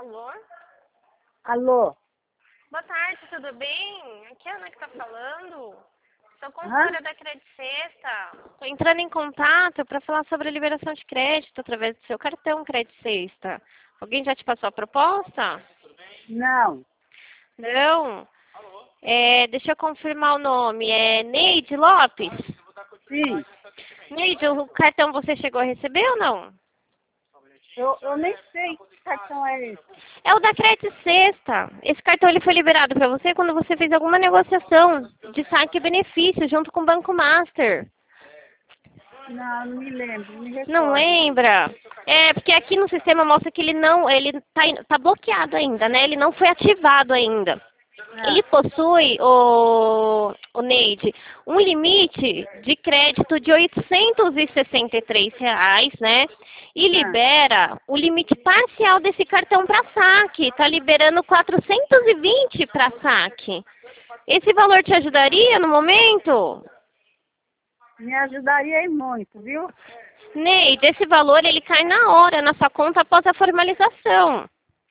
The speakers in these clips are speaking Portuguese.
Alô? Alô? Boa tarde, tudo bem? Aqui é a Ana que tá falando. Sou consultora da Credit Sexta. Estou entrando em contato para falar sobre a liberação de crédito através do seu cartão Credit Sexta. Alguém já te passou a proposta? Não. Não? Deixa eu confirmar o nome. É Neide Lopes? Sim. Neide, o cartão você chegou a receber ou não? Eu nem sei que cartão é esse. É o da Credit Sexta. Esse cartão ele foi liberado para você quando você fez alguma negociação de saque e benefício junto com o Banco Master. Não me lembro, me Não recordo. lembra? É, porque aqui no sistema mostra que ele tá bloqueado ainda, né? Ele não foi ativado ainda. Ele possui, o Neide, um limite de crédito de R$ 863, né? E libera o limite parcial desse cartão para saque. Está liberando 420 para saque. Esse valor te ajudaria no momento? Me ajudaria aí muito, viu? Neide, esse valor ele cai na hora na sua conta após a formalização.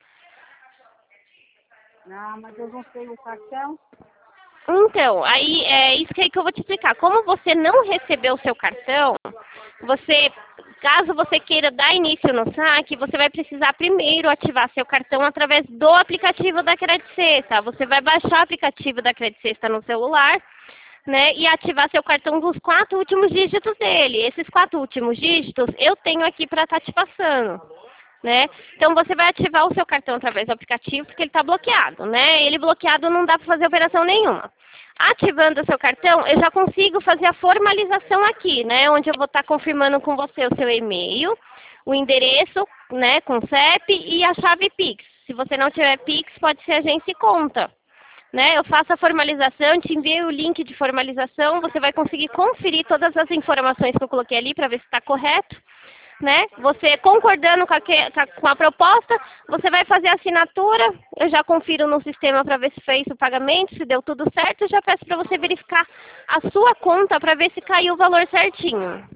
Não, mas eu não sei o cartão. Então, aí é isso que eu vou te explicar. Como você não recebeu o seu cartão, caso você queira dar início no saque, você vai precisar primeiro ativar seu cartão através do aplicativo da Credit Sexta. Você vai baixar o aplicativo da Credit Sexta no celular, né, e ativar seu cartão dos 4 últimos dígitos dele. Esses 4 últimos dígitos eu tenho aqui para estar te passando. Né? Então você vai ativar o seu cartão através do aplicativo porque ele está bloqueado, né? Ele bloqueado não dá para fazer operação nenhuma. Ativando o seu cartão, eu já consigo fazer a formalização aqui, né? Onde eu vou estar confirmando com você o seu e-mail, o endereço, né, com CEP e a chave Pix. Se você não tiver Pix, pode ser agência e conta. Né? Eu faço a formalização, te envio o link de formalização, você vai conseguir conferir todas as informações que eu coloquei ali para ver se está correto. Né? Você concordando com a proposta, você vai fazer a assinatura, eu já confiro no sistema para ver se fez o pagamento, se deu tudo certo, eu já peço para você verificar a sua conta para ver se caiu o valor certinho.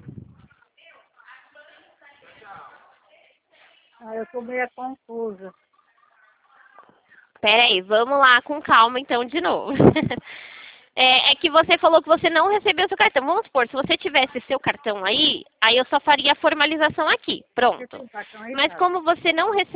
Eu estou meio confusa. Peraí, vamos lá com calma então de novo. É que você falou que você não recebeu seu cartão. Vamos supor, se você tivesse seu cartão aí eu só faria a formalização aqui. Pronto. Mas como você não recebeu